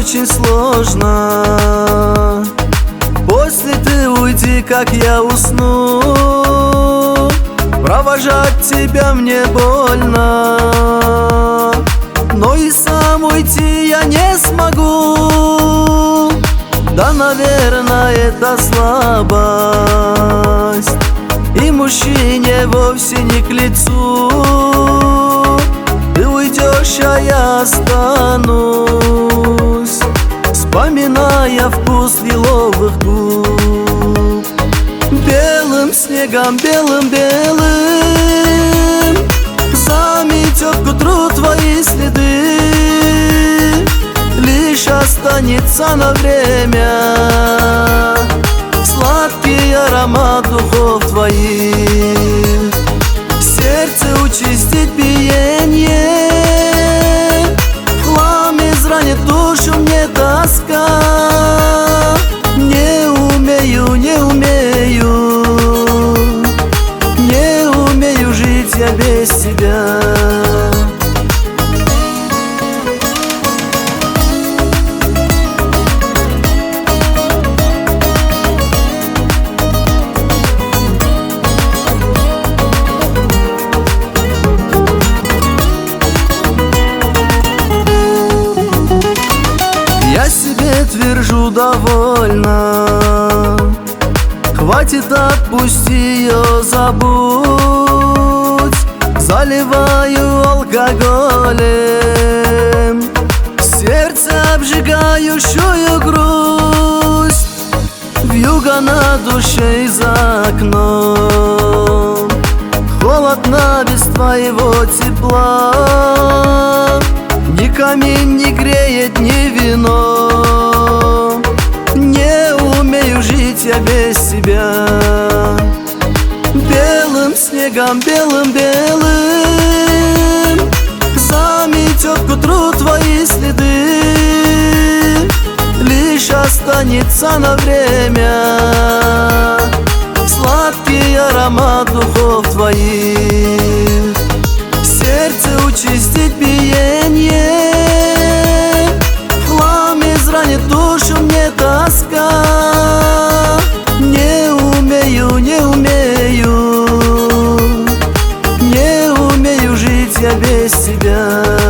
очень сложно. После ты уйди, как я усну. Провожать тебя мне больно, но и сам уйти я не смогу. Да, наверное, это слабость, и мужчине вовсе не к лицу. Ты уйдешь, а я останусь, вспоминая вкус лиловых губ. Белым снегом, белым-белым заметет к утру твои следы. Лишь останется на время сладкий аромат духов твоих. Сердце участить биение, хлам изранит душу мне тоска. Не умею, не умею, не умею жить я без тебя. Я себе твержу довольно, хватит, отпусти ее, забудь. Заливаю алкоголем сердце обжигающую грусть. Вьюга на душе и за окном, холодно без твоего тепла. Ни камин не греет, ни вино. Не умею жить я без тебя. Белым снегом, белым-белым заметет к утру твои следы. Лишь останется на время сладкий аромат духов твоих. Сердце участить биение, хлам изранит душу мне тоска. Не умею, не умею, не умею жить я без тебя.